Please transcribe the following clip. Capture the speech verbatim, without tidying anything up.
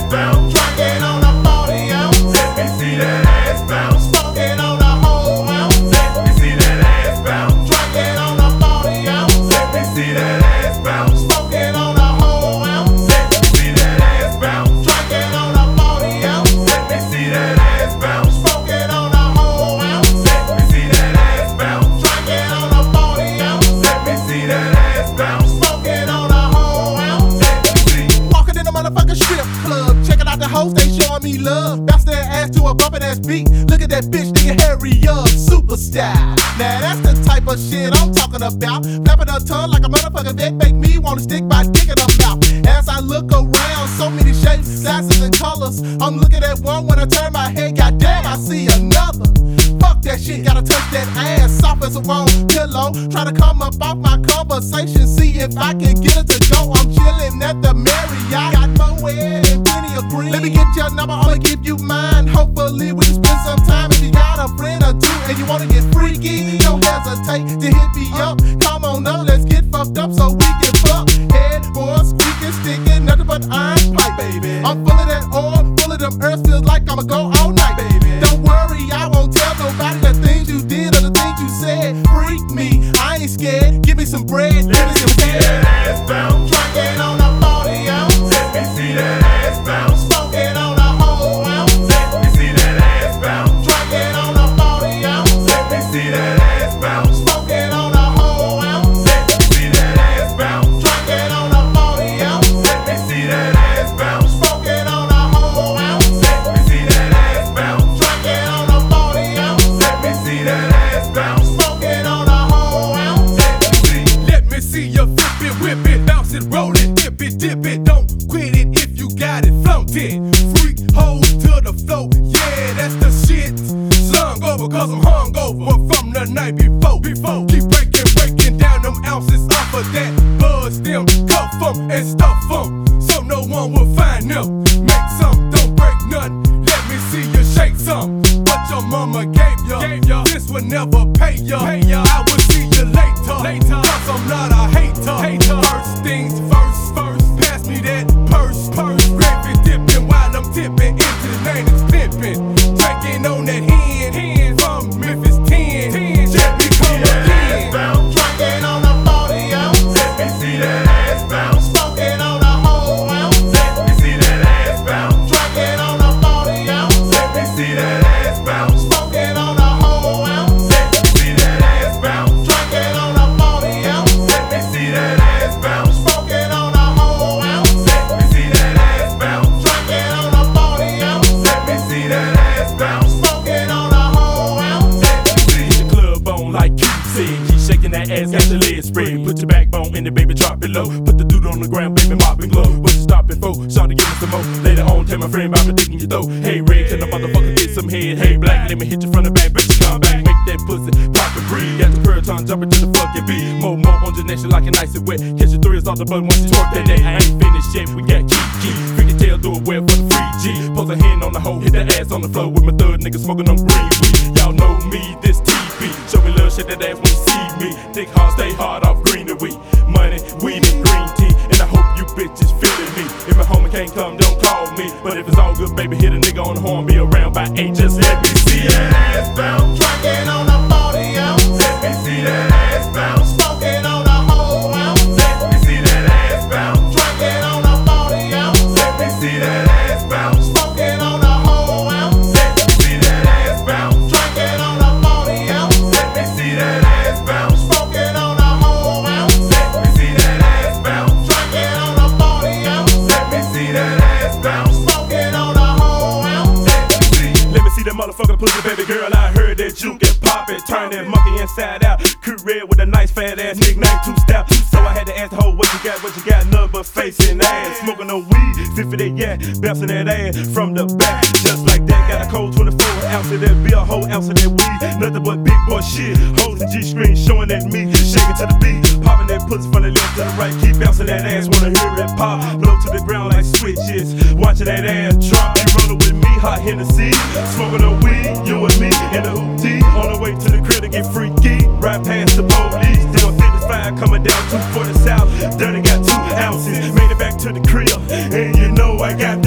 ass bounce. Drinking on a forty ounce. Let me see that ass bounce. Smoking on a whole ounce. Let me see that ass bounce. Drinking on a forty ounce. Let me see that ass bounce. Smoking on a whole ounce. Let me see that ass bounce. Drinking on a forty ounce. Let me see that ass bounce. Smoking on a whole ounce. Let me see that ass bounce. Drinking on a forty ounce. Let me see that ass bounce. Smoking on a whole ounce. Let me see. Walking in the motherfucking strip club, checking out the hoes, they showing me love. Bounce their ass to a bumpin' ass beat. Look at that bitch, nigga, hurry up, superstar. Now that's the type of shit I'm talking about. Flapping her tongue like a motherfucker that make me wanna stick my dick in her mouth. As I look around, so many shapes, sizes, and colors. I'm looking at one when I turn my head, goddamn, I see another. Fuck that shit, gotta touch that ass, soft as a warm pillow. Try to come up off my conversation, see if I can get it to go. I'm chillin' at the Marriott, got more air than plenty of green. Let me get your number, I'ma give you mine. Hopefully we can spend some time. If you got a friend or two and you wanna get freaky, don't hesitate to hit me up. Come on up, let's get fucked up so we can fuck. Headboard squeaking, sticking, nothing but iron pipe, baby. I'm full of that oil, full of them earth, feels like I'ma go all night, baby. Don't worry, I won't tell nobody the things you did or the things you said. Freak me, I ain't scared. Give me some bread, give me some See that ass bounce. Drinking on a forty ounce. Let me see that ass bounce. Smoking on a whole ounce. Let me see that ass bounce. Drinking on a forty ounce. Let me see that ass bounce. Smoking on a whole ounce. Let me see that ass bounce. Drinking on a forty ounce. Let me see that ass bounce. Smoking on a whole ounce. Let me see that ass bounce. Drinking on a forty ounce. Let me see that ass bounce. Smoking on a whole ounce. Let me see. Let me see you flip it, whip it, bounce it, roll it, dip it, dip it. Don't quit it if you got it, flaunt it. Freak hoes to the flow, yeah, that's the shit. Slung over cause I'm hungover from the night before. Before keep breaking, breaking down them ounces off of that. Buzz them, cuff them, and stuff them, so no one will find them. Make some, don't break none. Let me see you shake some. What your mama gave ya, gave ya. This would never pay ya. Pay ya. I will see you later, later. Cause I'm not a hater. hater. First things first, first. Pass me that purse, purse. Gravy dipping while I'm tipping into the name that's pimping. Drinking on that hen, hen from Memphis ten. ten. Let me come again. Bounce. Drinking on a forty ounce. Let me see that ass bounce. Smoking on a whole ounce. Let me see that ass bounce. Drinking on a forty ounce. Let me see that ass bounce. Smoking on a whole ounce. Let me see that ass bounce. Drinking on a forty ounce. Let me see that ass bounce. Smoking on a whole ounce. Let me see that ass bounce. Drinking on a forty ounce. Let me see that ass bounce. Smoking on a whole ounce. Let me see. The club on like you said. Keep shaking that ass, got the legs spread. Put your backbone in it, baby, drop it low. Put the dude on the ground, baby, mop and glow. What you stopping for? Shawty, give me some more. Later on, tell my friend about me digging your throat. Hey, red, can the motherfucker get some head? Hey, black, let me hit you from the back, bitch, come back. Make that pussy pop and breathe. Got the pearl tongue jumping to the fucking beat. More, more on your nation like an icy wet. Catch your thrills off the button once you twerk that day. I ain't finished yet, we got key, key. Freaky tail, do it well for the free G. Pose a hand on the hoe, hit that ass on the floor with my third nigga smoking on green weed. Y'all know me, this T V. Show me little shit that ass when you see me. Dick hard, stay hard off greenery. Money, weed, and green tea. And I hope you bitches feeling me. If my homie can't come, don't call me. But if it's all good, baby, hit a nigga on the horn. Be around by eight, just let me see that that ass bounce. Drinking on a forty ounce. Let me see that ass bounce. Smoking on a whole ounce. Let me see that ass bounce. Drinking on a forty ounce. Let me see that ass bounce. Smoking on a whole ounce. Let me see that ass bounce. Drinking on a forty ounce. Let me see that ass bounce. Smoking on a whole ounce. Let me see that ass bounce. Drinking on a forty ounce. Let me see that ass bounce. Smoking on a whole ounce. Let me see. Let me see that motherfucker pussy, baby girl. I heard that you can pop it. Turn that monkey inside out. Career with a nice fat ass, nickname two step. So I had to ask the hoe what you got, what you got, nothing but face and ass. Smoking on weed, fit for that yak, bouncing that ass from the back. Just like that, got a cold twenty-four ounce of that beer, a whole ounce of that weed. Nothing but big boy shit. Hoes and G-screen showing at me, shaking to the beat. Popping that pussy from the left to the right, keep bouncing that ass, wanna hear it pop. Blow to the ground like switches, watching that ass drop. You rolling with me, hot Hennessy, smoking on weed, you and me in the hoopty. On the way to the crib to get freaky, right past the police. Still fifty-five coming down two forty south. Dirty got two ounces, made it back to the crib, and you know I got that.